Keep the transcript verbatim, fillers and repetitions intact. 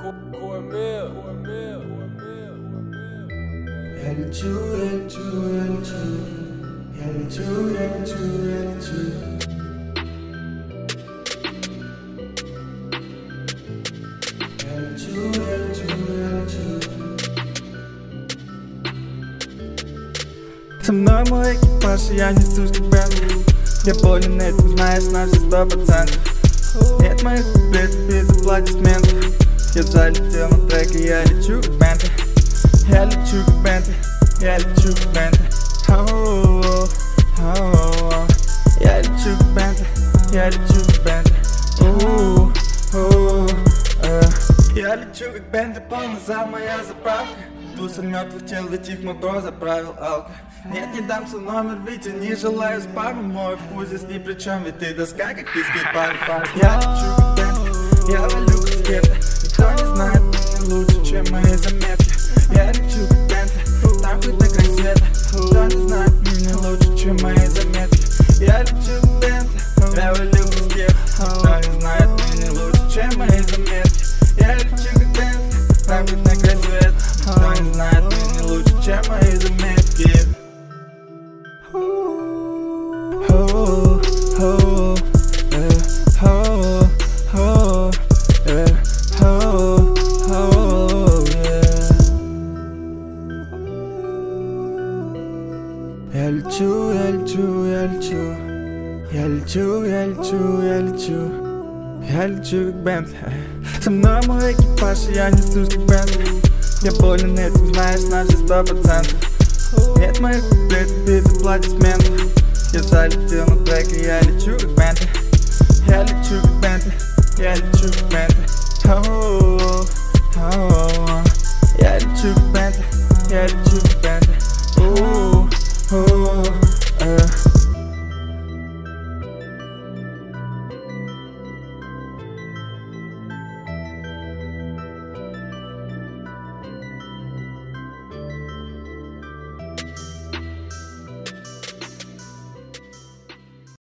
Я лечу, я лечу, я лечу. Я лечу, я лечу, я лечу. Я лечу, я лечу, я лечу. Со мной мой экипаж, и я несусь к бенду. Я болен этим, знаешь, на все сто процентов. Нет моих куплетов без аплодисментов. Я залетел на трек, и я лечу к бенду. Я лечу к бенду, я лечу к бенду. Oh, oh, oh. Я лечу к бенду, я лечу к бенду. Oh, oh, uh. Я лечу как бенду, полный зал, моя заправка. Туса мертвых тел, ведь их мой бро заправил алко. Нет, не дам свой номер, ведь я не желаю спаму. Мой вкус здесь ни при чем, ведь ты доска, как ты скейт-парк. Я лечу как бенду, я валю как скета. Никто не знает меня лучше, чем мои заметки. Я лечу как бенду, там хоть на край света. Никто не знает меня лучше, чем мои заметки. Я лечу как бенду, я валю как скета. Никто не знает меня лучше, чем мои заметки. Я лечу как бенду, там хоть на край света. Никто не знает меня лучше, чем мои заметки. Oh, oh, yeah, oh, oh, yeah, oh, oh, yeah. Я лечу, я лечу, я лечу. Я лечу, я лечу, я лечу. Я лечу как Бентли. Со мной мой экипаж, и я несусь как Бентли. Я болен этим, знаешь, на все сто процентов. Нет моих куплетов без аплодисментов. Я залетел на трек, и я лечу как Бентли. Я лечу как Бентли, я лечу как